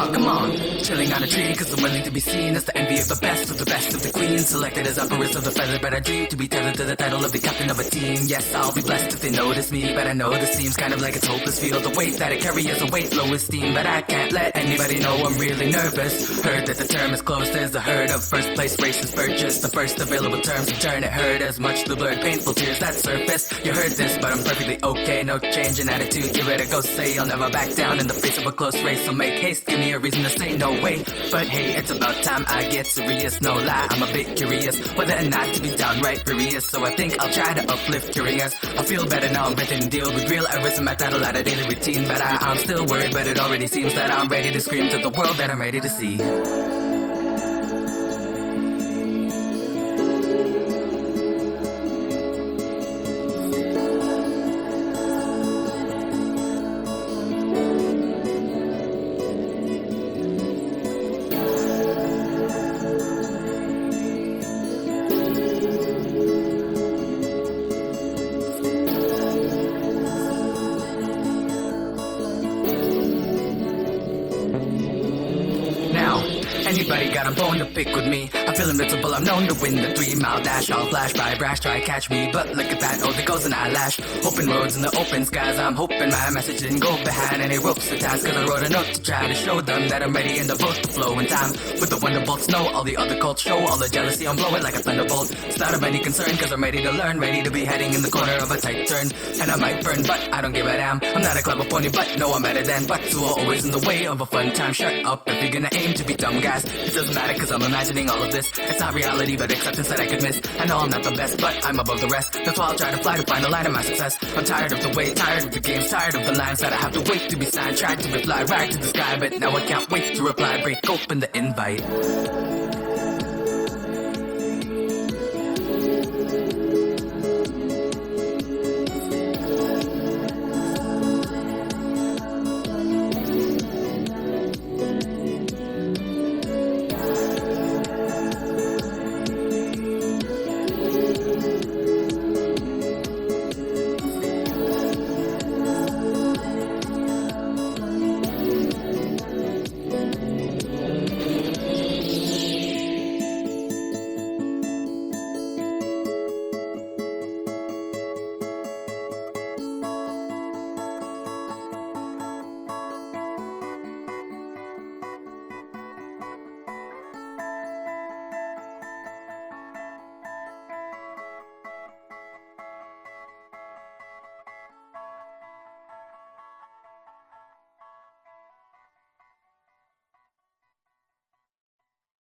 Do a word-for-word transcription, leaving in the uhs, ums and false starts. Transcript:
Oh, come on. Chilling on a tree, cause I'm willing to be seen as the envy of the best of the best of the queens. Selected as empress of the feather, but I dream to be tethered to the title of the captain of a team. Yes, I'll be blessed if they notice me, but I know this seems kind of like it's hopeless. Feel the weight that I carry is a weight, low esteem, but I can't let anybody know I'm really nervous. Heard that the term is closed as the herd of first place races purchased. The first available terms to turn it hurt as much the blurred painful tears that surface. You heard this, but I'm perfectly okay, no change in attitude. Give it a go, say I'll never back down in the face of a close race. So make haste, give me a reason to say no way. But hey, it's about time I get serious, no lie, I'm a bit curious whether or not to be downright furious. So I think I'll try to uplift curious. I feel better now I'm ready to deal with real errors in my title out of daily routine. But I, I'm still worried, but it already seems that I'm ready to scream to the world that I'm ready to see. Anybody got a bone to pick with me? I feel invincible, I'm known to win the three mile dash. I'll flash by brash, try catch me, but look at that, oh there goes an eyelash. Open roads in the open skies, I'm hoping my message didn't go behind any ropes or ties. Cause I wrote a note to try to show them that I'm ready in the boat to flow in time. With the wonderbolts know all the other cults show all the jealousy, I'm blowing like a thunderbolt. It's not of any concern cause I'm ready to learn, ready to be heading in the corner of a tight turn. And I might burn, but I don't give a damn. I'm not a clever pony, but no I'm better than. But who are always in the way of a fun time. Shut up if you're gonna aim to be dumb guys. It doesn't matter cause I'm imagining all of this. It's not reality but acceptance that I could miss. I know I'm not the best but I'm above the rest. That's why I'll try to fly to find the line of my success. I'm tired of the wait, tired of the games, tired of the lines that I have to wait to be signed. Tried to reply right to the sky but now I can't wait to reply. Break open the invite.